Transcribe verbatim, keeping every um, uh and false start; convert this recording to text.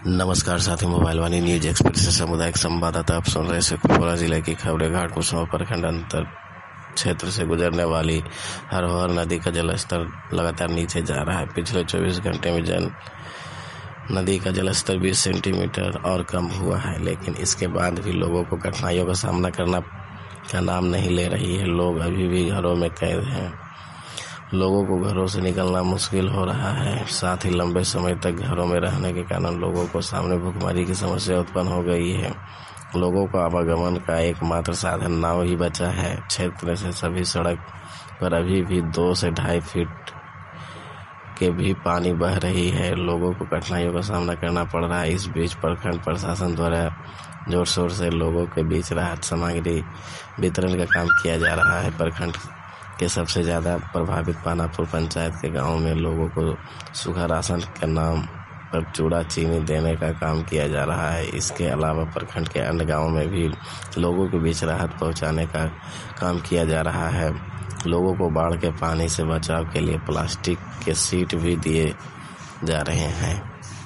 नमस्कार साथी, मोबाइल वाणी news express से सामुदायिक संवाददाता आप सुन रहे शेखपुरा जिले की खबरें। घाट कुसुमा प्रखंड अंतर क्षेत्र से गुजरने वाली हरहर नदी का जलस्तर लगातार नीचे जा रहा है। पिछले चौबीस घंटे में जल नदी का जलस्तर बीस सेंटीमीटर और कम हुआ है, लेकिन इसके बाद भी लोगों को कठिनाइयों का सामना करना का नाम नहीं ले रही है। लोग अभी भी घरों में कैद हैं। लोगों को घरों से निकलना मुश्किल हो रहा है। साथ ही लंबे समय तक घरों में रहने के कारण लोगों को सामने भूखमरी की समस्या उत्पन्न हो गई है। लोगों को आवागमन का एकमात्र साधन नाव ही बचा है। क्षेत्र से सभी सड़क पर अभी भी दो से ढाई फीट के भी पानी बह रही है। लोगों को कठिनाइयों का सामना करना पड़ रहा है। इस बीच प्रखंड प्रशासन द्वारा जोर शोर से लोगों के बीच राहत सामग्री वितरण का काम किया जा रहा है। प्रखंड के सबसे ज़्यादा प्रभावित पानापुर पंचायत के गांव में लोगों को सूखा राशन के नाम पर चूड़ा चीनी देने का काम किया जा रहा है। इसके अलावा प्रखंड के अन्य गांवों में भी लोगों के बीच राहत पहुंचाने का काम किया जा रहा है। लोगों को बाढ़ के पानी से बचाव के लिए प्लास्टिक के शीट भी दिए जा रहे हैं।